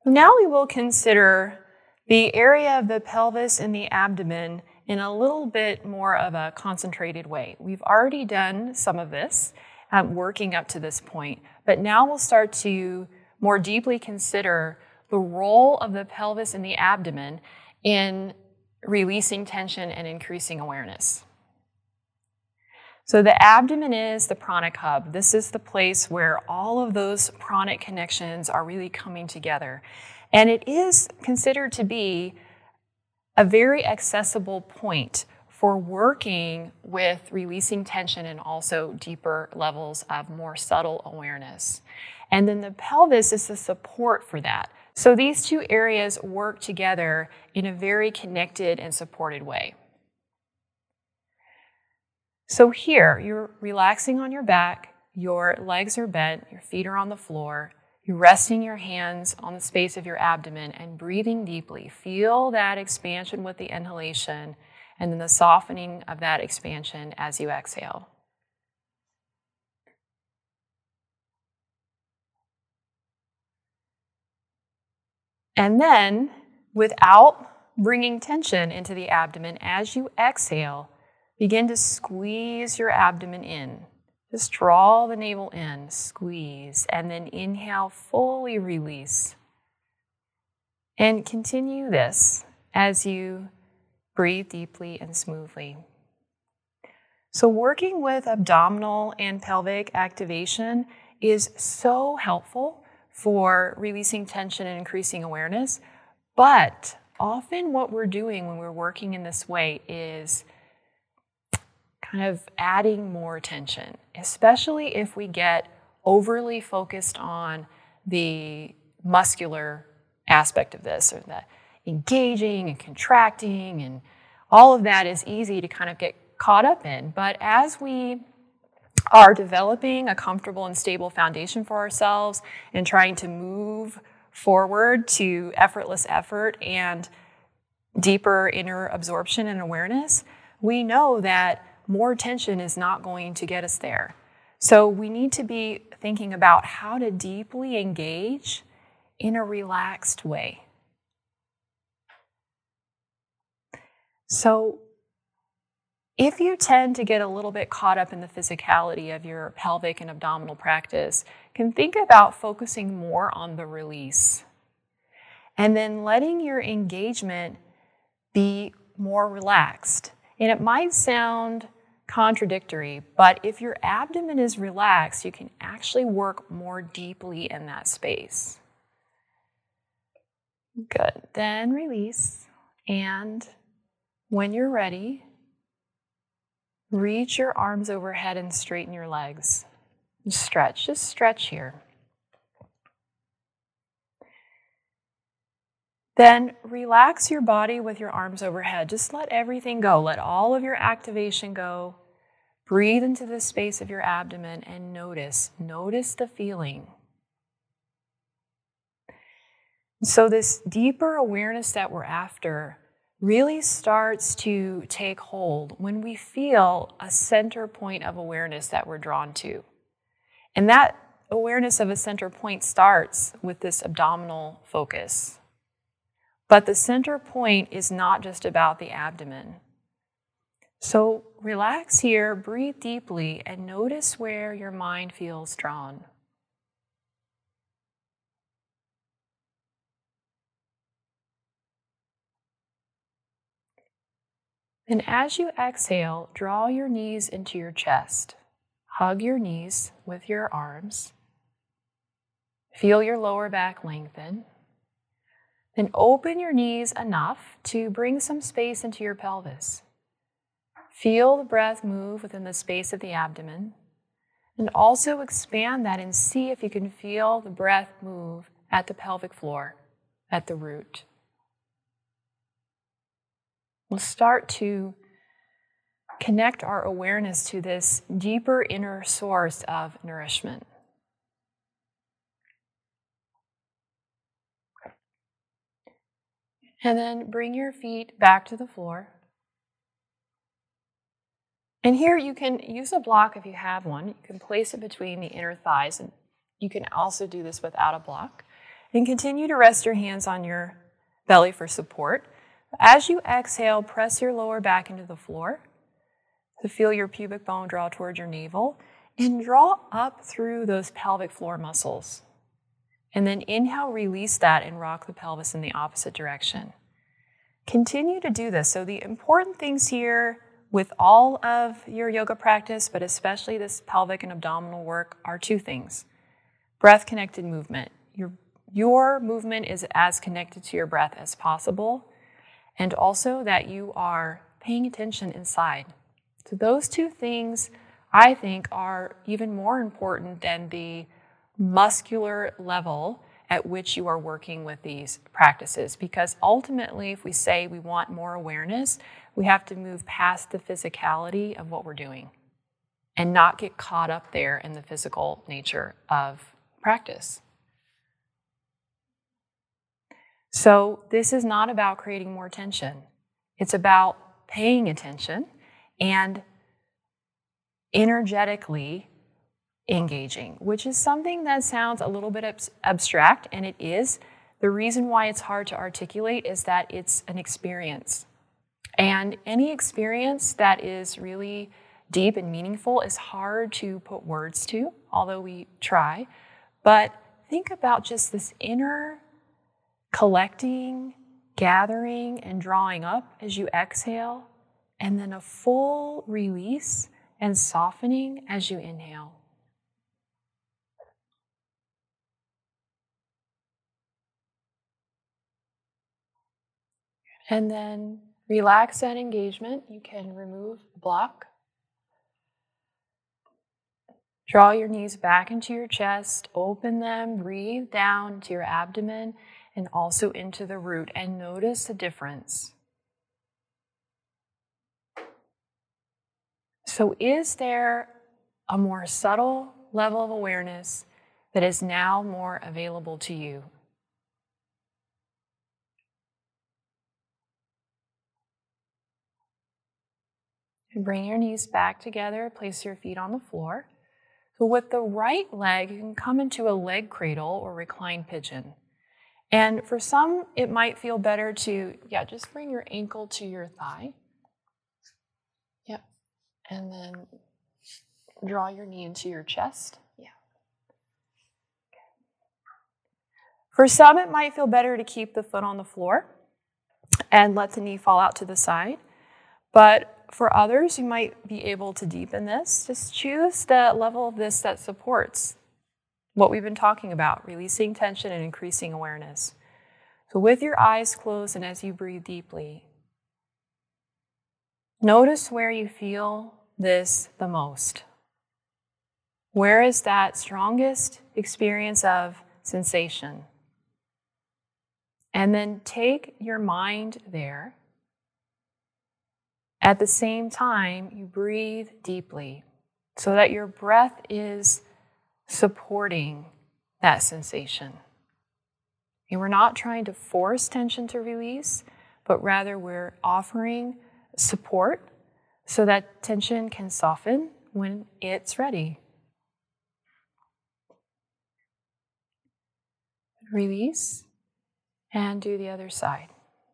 Now we will consider the area of the pelvis and the abdomen in a little bit more of a concentrated way. We've already done some of this, working up to this point, but now we'll start to more deeply consider the role of the pelvis and the abdomen in releasing tension and increasing awareness. So the abdomen is the pranic hub. This is the place where all of those pranic connections are really coming together. And it is considered to be a very accessible point for working with releasing tension and also deeper levels of more subtle awareness. And then the pelvis is the support for that. So these two areas work together in a very connected and supported way. So here, you're relaxing on your back, your legs are bent, your feet are on the floor, you're resting your hands on the space of your abdomen and breathing deeply. Feel that expansion with the inhalation and then the softening of that expansion as you exhale. And then, without bringing tension into the abdomen, as you exhale, begin to squeeze your abdomen in. Just draw the navel in, squeeze, and then inhale, fully release. And continue this as you breathe deeply and smoothly. So working with abdominal and pelvic activation is so helpful for releasing tension and increasing awareness, but often what we're doing when we're working in this way is kind of adding more tension, especially if we get overly focused on the muscular aspect of this, or the engaging and contracting, and all of that is easy to kind of get caught up in. But as we are developing a comfortable and stable foundation for ourselves and trying to move forward to effortless effort and deeper inner absorption and awareness, we know that more tension is not going to get us there. So we need to be thinking about how to deeply engage in a relaxed way. So if you tend to get a little bit caught up in the physicality of your pelvic and abdominal practice, can think about focusing more on the release and then letting your engagement be more relaxed. And it might sound contradictory, but if your abdomen is relaxed, you can actually work more deeply in that space. Good. Then release. And when you're ready, reach your arms overhead and straighten your legs. Stretch. Just stretch here. Then relax your body with your arms overhead. Just let everything go. Let all of your activation go. Breathe into the space of your abdomen and notice. Notice the feeling. So this deeper awareness that we're after really starts to take hold when we feel a center point of awareness that we're drawn to. And that awareness of a center point starts with this abdominal focus. But the center point is not just about the abdomen. So relax here, breathe deeply, and notice where your mind feels drawn. And as you exhale, draw your knees into your chest. Hug your knees with your arms. Feel your lower back lengthen. Then open your knees enough to bring some space into your pelvis. Feel the breath move within the space of the abdomen. And also expand that and see if you can feel the breath move at the pelvic floor, at the root. We'll start to connect our awareness to this deeper inner source of nourishment. And then bring your feet back to the floor. And here you can use a block if you have one. You can place it between the inner thighs, and you can also do this without a block. And continue to rest your hands on your belly for support. As you exhale, press your lower back into the floor to feel your pubic bone draw towards your navel and draw up through those pelvic floor muscles. And then inhale, release that and rock the pelvis in the opposite direction. Continue to do this. So the important things here with all of your yoga practice, but especially this pelvic and abdominal work, are two things. Breath-connected movement. Your movement is as connected to your breath as possible, and also that you are paying attention inside. So those two things, I think, are even more important than the muscular level at which you are working with these practices. Because ultimately, if we say we want more awareness, we have to move past the physicality of what we're doing and not get caught up there in the physical nature of practice. So this is not about creating more tension. It's about paying attention and energetically engaging, which is something that sounds a little bit abstract, and it is. The reason why it's hard to articulate is that it's an experience. And any experience that is really deep and meaningful is hard to put words to, although we try. But think about just this inner collecting, gathering, and drawing up as you exhale, and then a full release and softening as you inhale. And then relax that engagement. You can remove the block. Draw your knees back into your chest, open them, breathe down to your abdomen and also into the root, and notice the difference. So is there a more subtle level of awareness that is now more available to you? And bring your knees back together, place your feet on the floor. So with the right leg, you can come into a leg cradle or reclined pigeon. And for some, it might feel better to, just bring your ankle to your thigh. Yep. And then draw your knee into your chest. Yeah. For some, it might feel better to keep the foot on the floor and let the knee fall out to the side. But for others, you might be able to deepen this. Just choose the level of this that supports what we've been talking about, releasing tension and increasing awareness. So with your eyes closed and as you breathe deeply, notice where you feel this the most. Where is that strongest experience of sensation? And then take your mind there. At the same time, you breathe deeply so that your breath is supporting that sensation. And we're not trying to force tension to release, but rather we're offering support so that tension can soften when it's ready. Release and do the other side.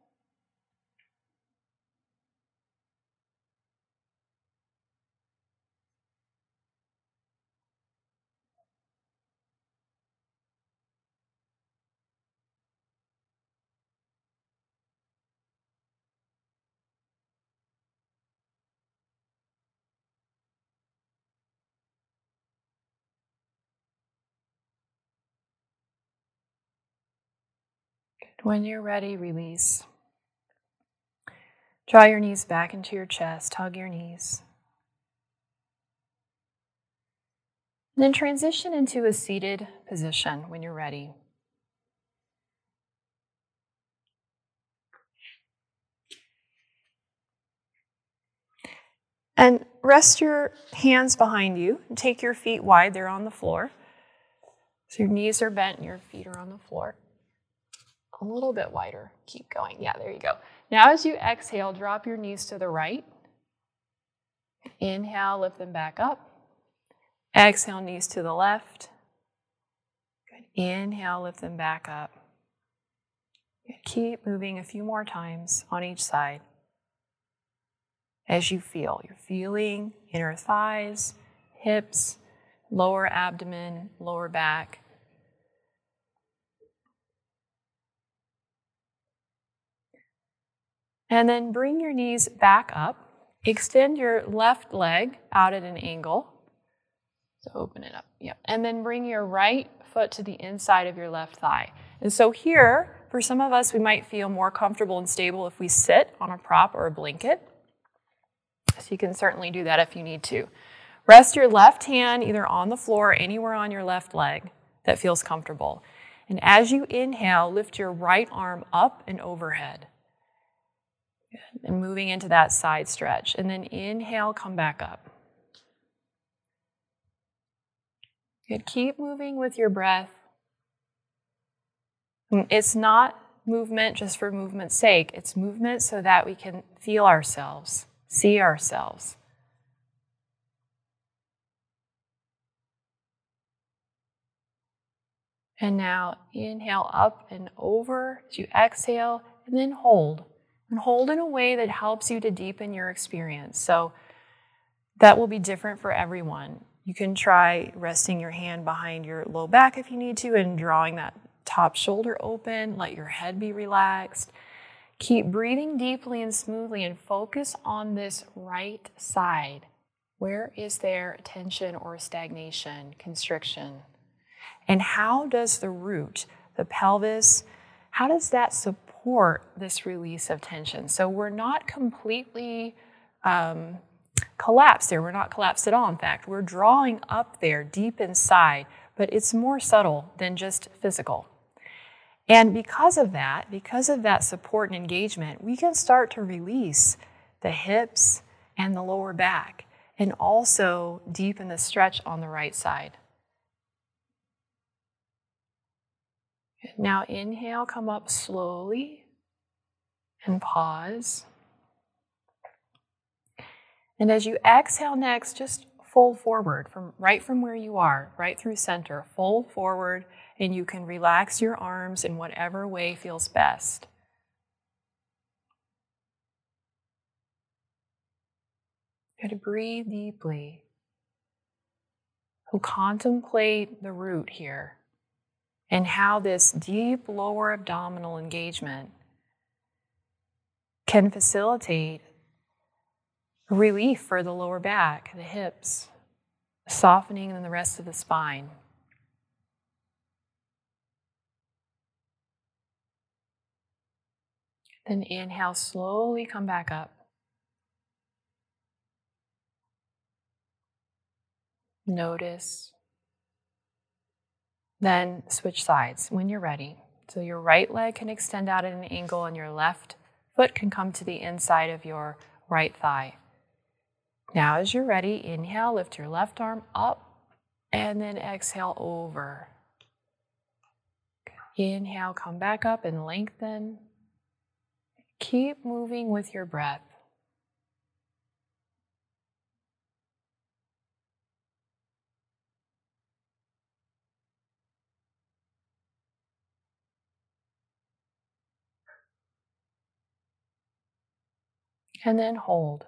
When you're ready, release. Draw your knees back into your chest, hug your knees. Then transition into a seated position when you're ready. And rest your hands behind you and take your feet wide. They're on the floor. So your knees are bent and your feet are on the floor. A little bit wider. Keep going. Yeah, there you go. Now as you exhale, drop your knees to the right. Inhale, lift them back up. Exhale, knees to the left. Good. Inhale, lift them back up. Keep moving a few more times on each side. As you feel, you're feeling inner thighs, hips, lower abdomen, lower back. And then bring your knees back up. Extend your left leg out at an angle. So open it up. Yep. And then bring your right foot to the inside of your left thigh. And so here, for some of us, we might feel more comfortable and stable if we sit on a prop or a blanket. So you can certainly do that if you need to. Rest your left hand either on the floor or anywhere on your left leg that feels comfortable. And as you inhale, lift your right arm up and overhead. Good. And moving into that side stretch. And then inhale, come back up. Good. Keep moving with your breath. It's not movement just for movement's sake. It's movement so that we can feel ourselves, see ourselves. And now inhale up and over as you exhale, and then hold. And hold in a way that helps you to deepen your experience. So that will be different for everyone. You can try resting your hand behind your low back if you need to and drawing that top shoulder open. Let your head be relaxed. Keep breathing deeply and smoothly and focus on this right side. Where is there tension or stagnation, constriction? And how does the root, the pelvis, how does that support this release of tension? So we're not completely collapsed there. We're not collapsed at all. In fact, we're drawing up there deep inside, but it's more subtle than just physical. And because of that support and engagement, we can start to release the hips and the lower back and also deepen the stretch on the right side. Now inhale, come up slowly and pause. And as you exhale next, just fold forward right from where you are, right through center. Fold forward and you can relax your arms in whatever way feels best. You got to breathe deeply. So contemplate the root here and how this deep lower abdominal engagement can facilitate relief for the lower back, the hips, softening in the rest of the spine. Then inhale, slowly come back up. Notice. Then switch sides when you're ready. So your right leg can extend out at an angle and your left foot can come to the inside of your right thigh. Now as you're ready, inhale, lift your left arm up and then exhale over. Inhale, come back up and lengthen. Keep moving with your breath. And then hold.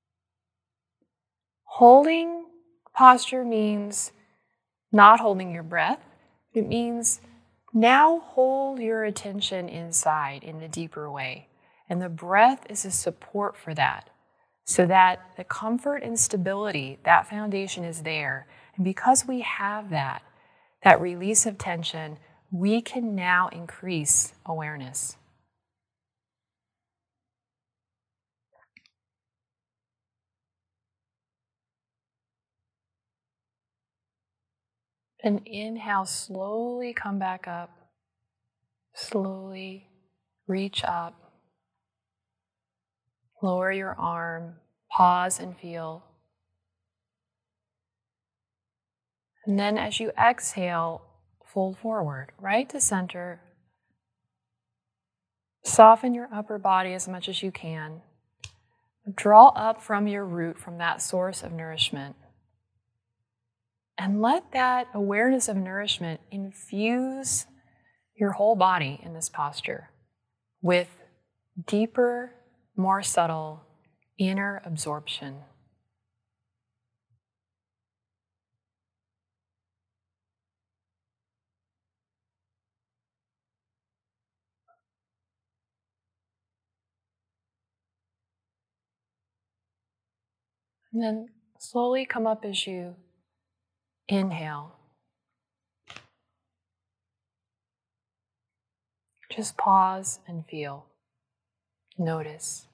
Holding posture means not holding your breath. It means now hold your attention inside in a deeper way. And the breath is a support for that. So that the comfort and stability, that foundation is there. And because we have that release of tension, we can now increase awareness. And inhale, slowly come back up. Slowly reach up. Lower your arm. Pause and feel. And then as you exhale, fold forward, right to center. Soften your upper body as much as you can. Draw up from your root, from that source of nourishment. And let that awareness of nourishment infuse your whole body in this posture with deeper, more subtle inner absorption. And then slowly come up as you inhale. Just pause and feel. Notice.